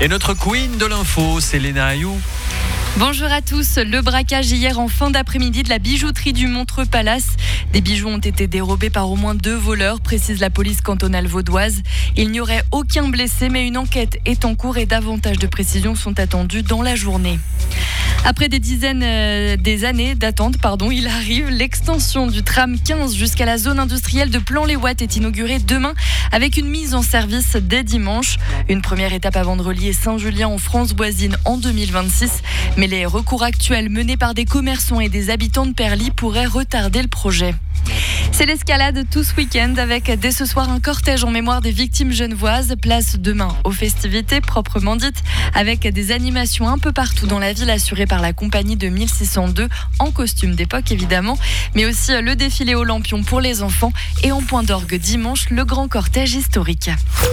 Et notre queen de l'info, c'est Léna Ayou. Bonjour à tous. Le braquage hier en fin d'après-midi de la bijouterie du Montreux Palace. Des bijoux ont été dérobés par au moins 2 voleurs, précise la police cantonale vaudoise. Il n'y aurait aucun blessé, mais une enquête est en cours et davantage de précisions sont attendues dans la journée. Après des années d'attente, il arrive. L'extension du tram 15 jusqu'à la zone industrielle de Plan-les-Ouates est inaugurée demain avec une mise en service dès dimanche. Une première étape avant de relier Saint-Julien en France voisine en 2026. Mais les recours actuels menés par des commerçants et des habitants de Perly pourraient retarder le projet. C'est l'escalade tout ce week-end avec dès ce soir un cortège en mémoire des victimes genevoises. Place demain aux festivités proprement dites avec des animations un peu partout dans la ville assurées par la compagnie de 1602 en costume d'époque évidemment, mais aussi le défilé aux lampions pour les enfants et en point d'orgue dimanche le grand cortège historique.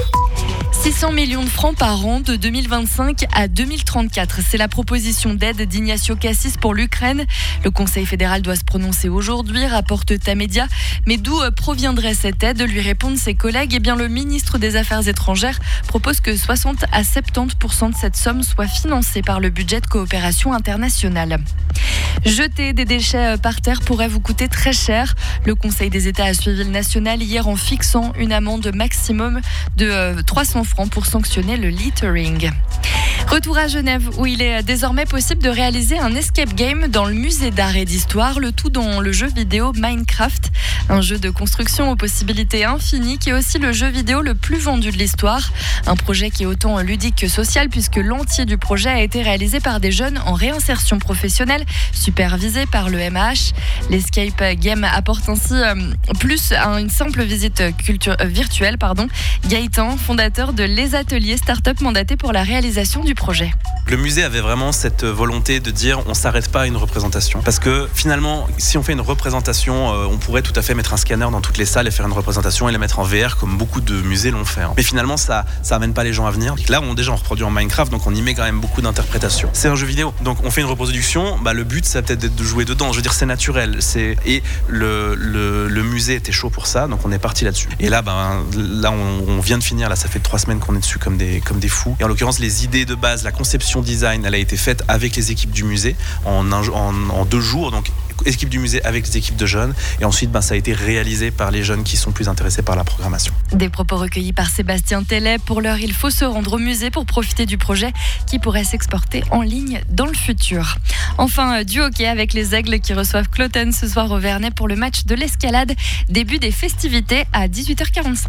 600 millions de francs par an de 2025 à 2034. C'est la proposition d'aide d'Ignacio Cassis pour l'Ukraine. Le Conseil fédéral doit se prononcer aujourd'hui, rapporte Tamedia. Mais d'où proviendrait cette aide ? Lui répondent ses collègues. Eh bien, le ministre des Affaires étrangères propose que 60 à 70% de cette somme soit financée par le budget de coopération internationale. Jeter des déchets par terre pourrait vous coûter très cher. Le Conseil des États a suivi le national hier en fixant une amende maximum de 300 francs pour sanctionner le littering. Retour à Genève où il est désormais possible de réaliser un escape game dans le musée d'art et d'histoire, le tout dans le jeu vidéo Minecraft, un jeu de construction aux possibilités infinies qui est aussi le jeu vidéo le plus vendu de l'histoire. Un projet qui est autant ludique que social puisque l'entier du projet a été réalisé par des jeunes en réinsertion professionnelle, supervisé par le MAH. L'escape game apporte ainsi plus à une simple visite virtuelle. Gaëtan, fondateur de Les Ateliers, start-up mandaté pour la réalisation du projet. Le musée avait vraiment cette volonté de dire on s'arrête pas à une représentation. Parce que finalement, si on fait une représentation, on pourrait tout à fait mettre un scanner dans toutes les salles et faire une représentation et la mettre en VR comme beaucoup de musées l'ont fait. Mais finalement, ça amène pas les gens à venir. Là, on reproduit en Minecraft, donc on y met quand même beaucoup d'interprétation. C'est un jeu vidéo, donc on fait une reproduction. Le but, ça peut-être d'être de jouer dedans. Je veux dire, c'est naturel. Et le musée était chaud pour ça, donc on est parti là-dessus. Et là, on vient de finir. Là, ça fait 3 semaines qu'on est dessus comme des fous. Et en l'occurrence, les idées de base, la conception design, elle a été faite avec les équipes du musée en 2 jours. Donc, équipe du musée avec les équipes de jeunes. Et ensuite, ça a été réalisé par les jeunes qui sont plus intéressés par la programmation. Des propos recueillis par Sébastien Tellet. Pour l'heure, il faut se rendre au musée pour profiter du projet qui pourrait s'exporter en ligne dans le futur. Enfin, du hockey avec les Aigles qui reçoivent Cloton ce soir au Vernet pour le match de l'escalade. Début des festivités à 18h45.